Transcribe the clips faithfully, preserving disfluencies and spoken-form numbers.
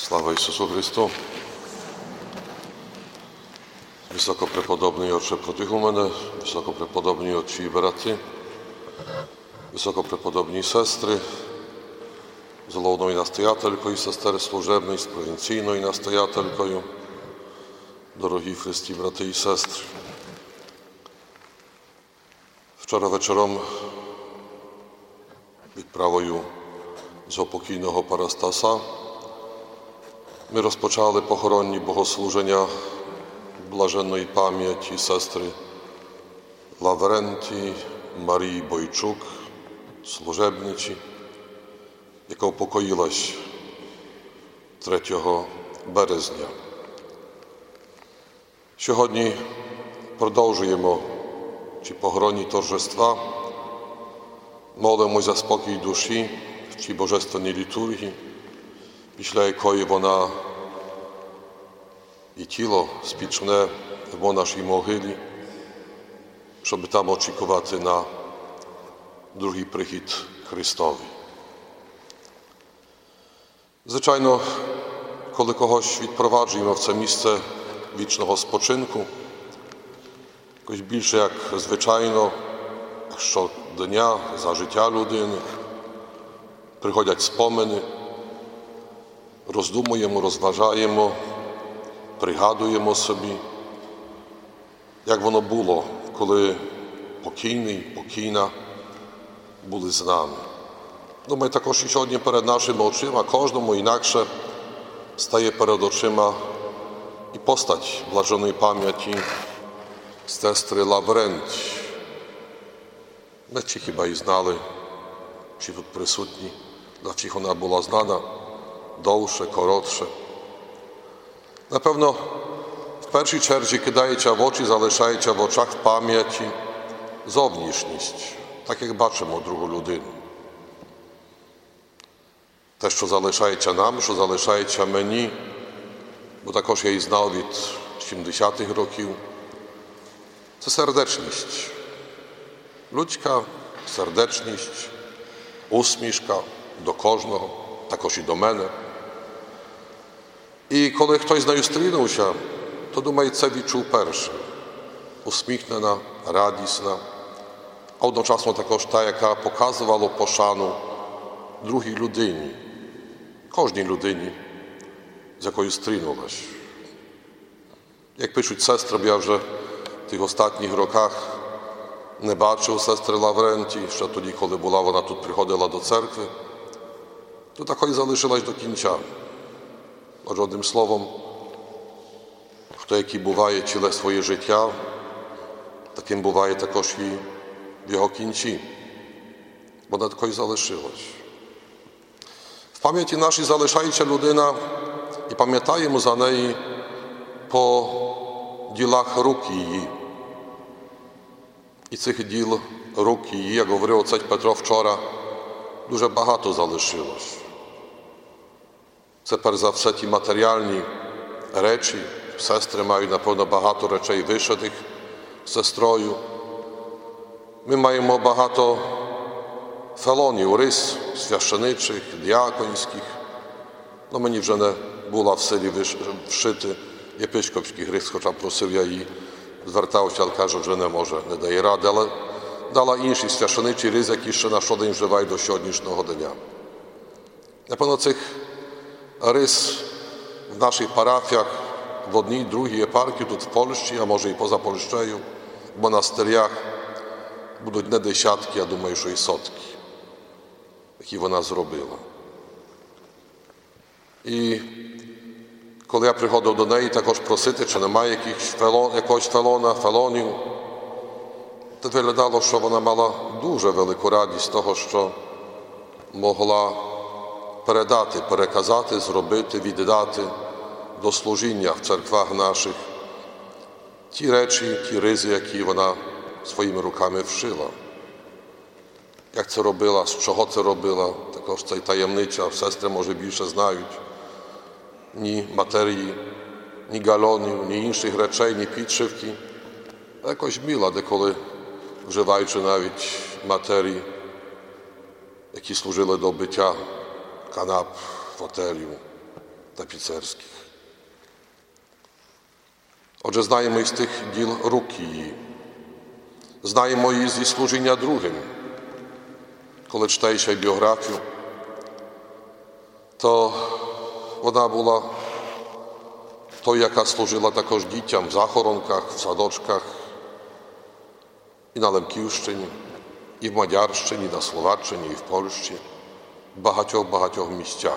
Слава Ісусу Христу! Високопреподобний Отче Протихумене, високопреподобні отці і брати, високопреподобні сестри, з головною настоятелькою сестер служебної, з провінційною настоятелькою, дорогі Христі, брати і сестри. Вчора вечором відправою згопокійного Парастаса ми розпочали похоронні богослуження блаженної пам'яті сестри Лавренті Марії Бойчук, служебниці, яка упокоїлась третього березня. Сьогодні продовжуємо ці похоронні торжества, молимось за спокій душі в цій божественній літургії, після якої вона і тіло спічне в нашій могилі, щоб там очікувати на другий прихід Христовий. Звичайно, коли когось відпроваджуємо в це місце вічного спочинку, якось більше як звичайно, щодня за життя людини, приходять спомини, роздумуємо, розважаємо, пригадуємо собі, як воно було, коли покійний, покійна були з нами. Думаю, також і сьогодні перед нашими очима, кожному інакше стає перед очима і постать блаженої пам'яті сестри Лавренті. Ми ці хіба і знали, чи тут присутні, для всіх вона була знана довше, коротше. Напевно, в першій черзі кидається в очі, залишається в очах в пам'яті зовнішність, так як бачимо другу людину. Те, що залишається нам, що залишається мені, бо також я її знав від сімдесятих років, це сердечність. Людська сердечність, усмішка до кожного, також і до мене. І коли хтось з нею стрінувся, то, думаю, це відчув перше. Усміхнена, радісна, а одночасно також та, яка показувала пошану другій людині, кожній людині, з якою стрінулась. Як пишуть сестри, я вже в тих останніх роках не бачив сестри Лавренті, ще тоді, коли була, вона тут приходила до церкви, то такою залишилась до кінця. Отже, одним словом, хто який буває ціле своє життя, таким буває також і в його кінці. Вона такою залишилась. В пам'яті нашій залишається людина і пам'ятаємо за неї по ділах рук її. І цих діл рук її, як говорив отець Петро вчора, дуже багато залишилось. Це, перш за все, ті матеріальні речі. Сестри мають, напевно, багато речей вишитих сестрою. Ми маємо багато фелонів, рис священичих, діаконських. Но мені вже не була в селі вшити єпископських рис, хоча просив я її, звертався, але каже, вже не може, не дає ради. Але дала інші священичі риз, які ще на щодень вживають до сьогоднішнього дня. Напевно, цих рис в наших парафіях, в одній, другій єпархії, тут в Польщі, а може і поза Польщею, в монастирях будуть не десятки, я думаю, що і сотки, які вона зробила. І коли я приходив до неї також просити, чи немає фелон, якогось фелона, фелонів, то виглядало, що вона мала дуже велику радість того, що могла передати, переказати, зробити, віддати до служіння в церквах наших ті речі, ті ризи, які вона своїми руками вшила. Як це робила, з чого це робила, також це й таємниця, сестри, може, більше знають. Ні матерії, ні галонів, ні інших речей, ні підшивки. Якось міла, деколи вживаючи навіть матерії, які служили до биття канап, фотелів, tapicerskich. Отже, знаємо із тих діл рук її, знаємо її зі служіння другим. Коли читаєш її біографію, то вона була тою, яка служила також дітям в захоронках, в садочках, і на Лемківщині, і в Мадярщині, і на Словаччині, і в Польщі, в багатьох-багатьох місцях.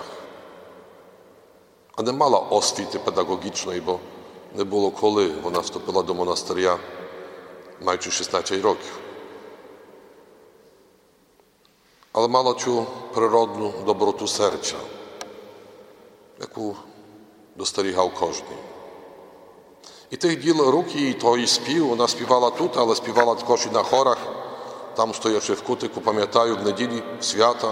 А не мала освіти педагогічної, бо не було коли. Вона вступила до монастиря, маючи шістнадцять років. Але мала цю природну доброту серця, яку достерігав кожен. І тих діл рук її, того і спів, вона співала тут, але співала також і на хорах, там, стоячи в кутику, пам'ятаю, в неділі, свята.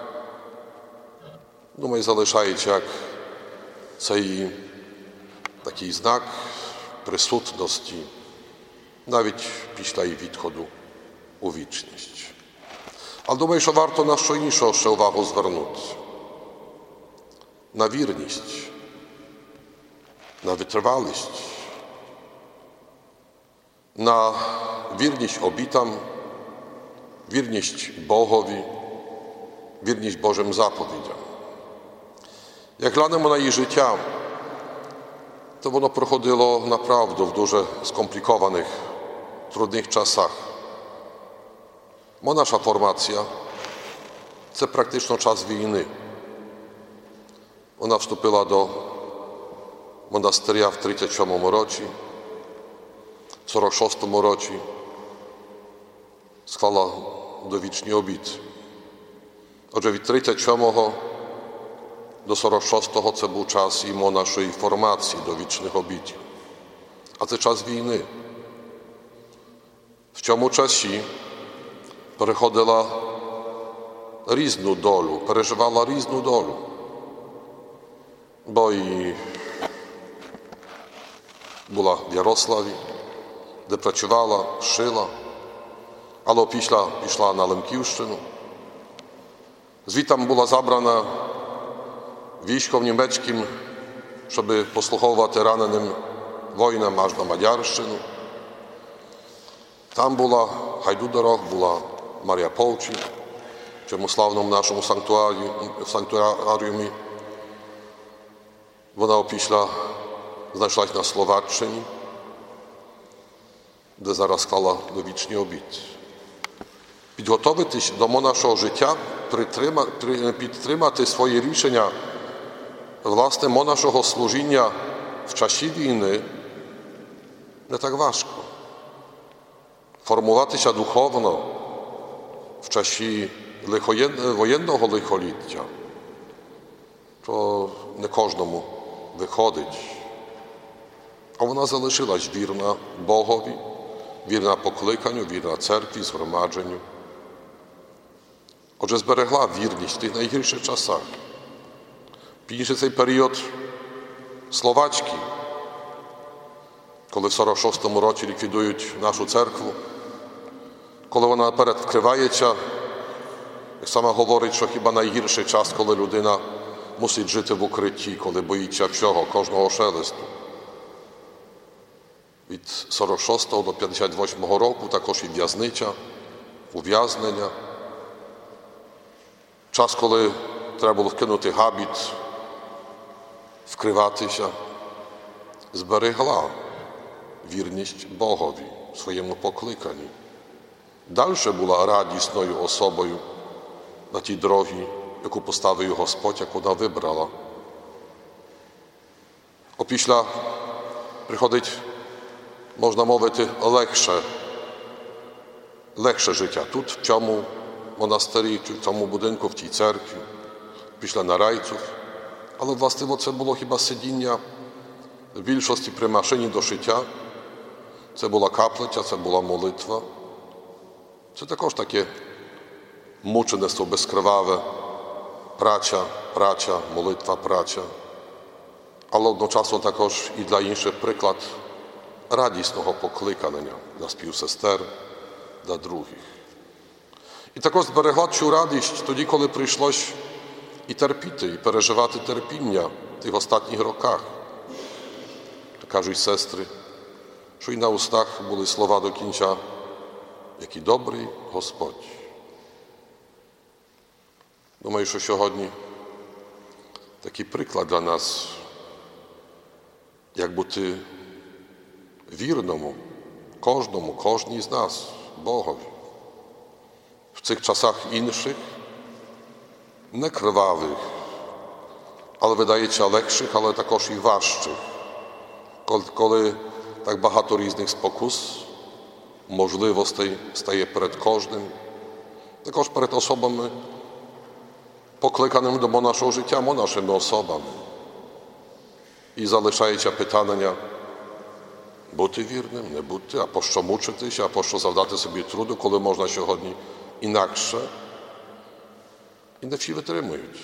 Думаю, залишається як цей такий знак присутності, навіть після її відходу у вічність. Але думаю, що варто на що іншого ще увагу звернути. На вірність, на витривалість, на вірність обітам, вірність Богові, вірність Божим заповідям. Як глянемо на її життя, то воно проходило направду в дуже скомплікованих, trudnych czasach. Монаша формація – це практично час війни. Вона вступила до монастиря в тридцять сьомому році, в сорок шостому році склала довічний обіт. Отже, від тридцять сьомого до сорок шостого це був час і монашої формації до вічних обітів. А це час війни. В цьому часі переходила різну долю, переживала різну долю. Бо і була в Ярославі, де працювала, шила, але після пішла на Лемківщину. Звідтам була забрана військом німецьким, щоб послуговувати раненим воїнам аж на Мадярщину. Там була Хайдудорог, була Марія Повчі, в цьому славному нашому санктуаріумі. Вона опісля знайшлась на Словаччині, де зараз склала довічний обіт. Підготовитись до монашого життя, підтримати свої рішення, власне, монашого служіння в часі війни не так важко. Формуватися духовно в часі воєнного лихоліття то не кожному виходить. А вона залишилась вірна Богові, вірна покликанню, вірна церкві, згромадженню. Отже, зберегла вірність в тих найгірших часах. Пізніше цей період словацький, коли в сорок шостому році ліквідують нашу церкву, коли вона наперед вкривається, як сама говорить, що хіба найгірший час, коли людина мусить жити в укритті, коли боїться всього, кожного шелесту. Від сорок шостого до п'ятдесят восьмого року також і в'язниця, ув'язнення. Час, коли треба було вкинути габіт, вкриватися, зберегла вірність Богові, своєму покликанні. Далі була радісною особою на тій дорогі, яку поставив Господь, як вона вибрала. Опісля приходить, можна мовити, легше, легше життя тут, в цьому монастирі, в цьому будинку, в тій церкві, після на райців. Але, властиво, це було хіба сидіння в більшості при машині до шиття. Це була каплиця, це була молитва. Це також таке мучеництво безкриваве, праця, праця, молитва, праця. Але одночасно також і для інших приклад радісного покликання для співсестер, для других. І також зберегла цю радість тоді, коли прийшлось і терпіти, і переживати терпіння в тих останніх роках. Кажуть сестри, що і на устах були слова до кінця, який добрий Господь. Думаю, що сьогодні такий приклад для нас, як бути вірному кожному, кожній з нас, Богові. В цих часах інших, не кривавих, але, видається, легших, але також і важчих. Коли так багато різних спокус, можливостей стає перед кожним, також перед особами, покликаними до монашого життя, монашими особами. І залишається питання бути вірним, не бути, а по що мучитися, а по що завдати собі труду, коли можна сьогодні інакше. І не всі витримують.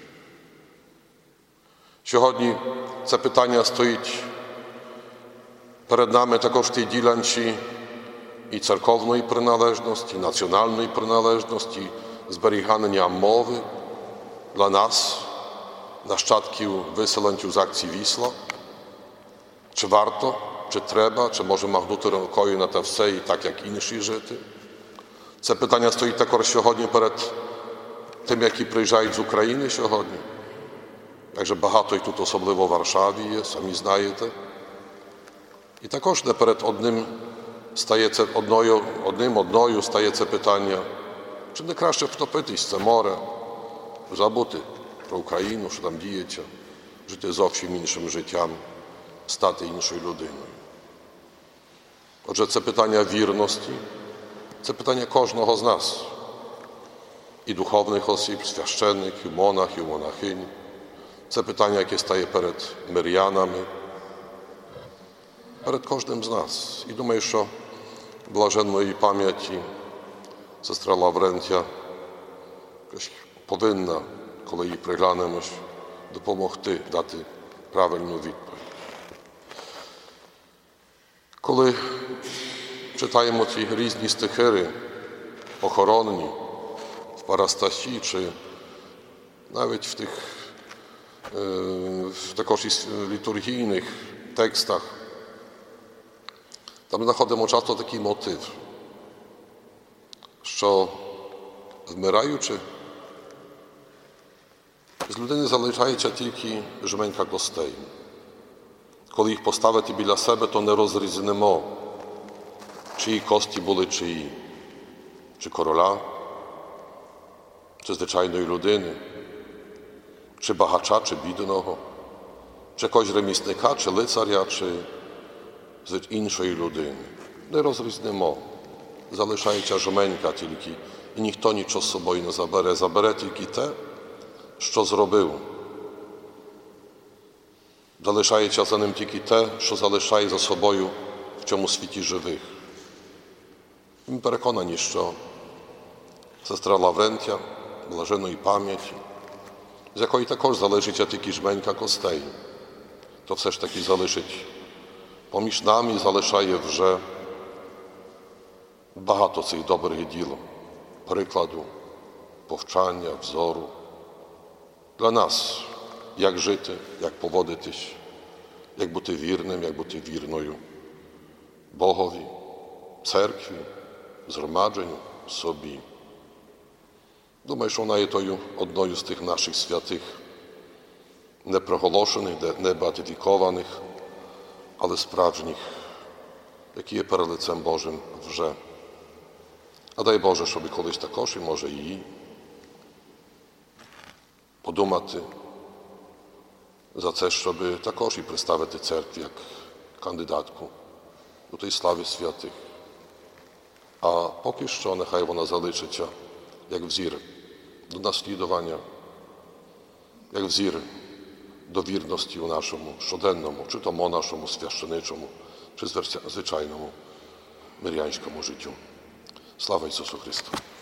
Сьогодні це питання стоїть перед нами також в тій ділянці і церковної приналежності, і національної приналежності, зберігання мови для нас, нащадків виселенців з акції Вісла. Чи варто, чи треба, чи може махнути рукою на те все і так, як інші жити? Це питання стоїть також сьогодні перед тим, які приїжджають з України сьогодні. Także багато їх тут, особливо в Варшаві є, самі знаєте. І також не перед одним стається одною, одним одною стається питання, чи не краще втопитись в це море, забути про Україну, що там діється, жити зовсім іншим життям, стати іншою людиною. Отже, це питання вірності, це питання кожного з нас. І духовних осіб, священників, монахів, монахинь. Це питання, яке стає перед мирянами, перед кожним з нас. І думаю, що блаженної пам'яті сестра Лаврентія повинна, коли її приглянемось, допомогти дати правильну відповідь. Коли читаємо ці різні стихири, похоронні, в парастасі, чи навіть в тих також і літургійних текстах, там знаходимо часто такий мотив, що вмираючи, з людини залишається тільки жменька костей. Коли їх поставити біля себе, то не розрізнемо, чиї кості були чиї, чи короля, чи звичайної людини, чи багача, чи бідного, чи якогось ремісника, чи лицаря, чи з іншої людини. Не розрізнимо. Залишається жменька тільки, і ніхто нічого з собою не забере. Забере тільки те, що зробив. Залишається за ним тільки те, що залишає за собою в цьому світі живих. Ми переконані, що сестра Лаврентія, блаженної пам'яті, з якої також залишиться тільки жменька костей, то все ж таки залишить поміж нами, залишає вже багато цих добрих діл, прикладу, повчання, взору. Для нас, як жити, як поводитись, як бути вірним, як бути вірною Богові, церкві, згромадженню, собі. Думаю, що вона є тою одною з тих наших святих, не проголошених, не беатифікованих, але справжніх, які є перед лицем Божим вже. А дай Боже, щоб колись також, і може її, подумати за це, щоб також і представити церкві як кандидатку до тієї слави святих. А поки що нехай вона залишиться як взір до наслідування, як взір до вірності у нашому щоденному, чи то монашому, священичому, чи звичайному мирянському життю. Слава Ісусу Христу!